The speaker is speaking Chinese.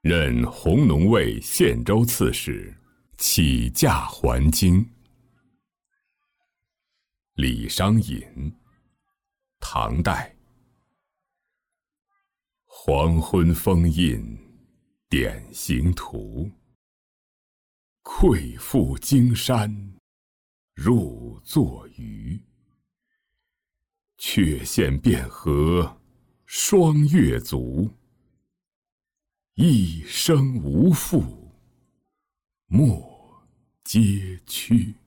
任弘农卫献州刺史，起驾还京。李商隐，唐代。黄昏风印点行途，愧负荆山入作渔。却羡汴河霜月足，一生无负莫嗟屈。